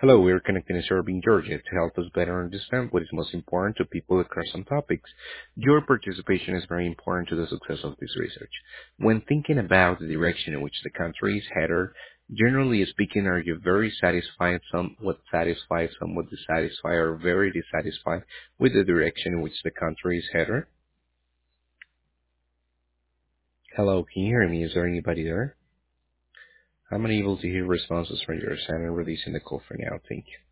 Hello, we're connecting in Serving Georgia to help us better understand what is most important to people across some topics. Your participation is very important to the success of this research. When thinking about the direction in which the country is headed, generally speaking, are you very satisfied, somewhat dissatisfied, or very dissatisfied with the direction in which the country is headed? Hello, can you hear me? Is there anybody there? I'm unable to hear responses from your side and releasing the call for now. Thank you.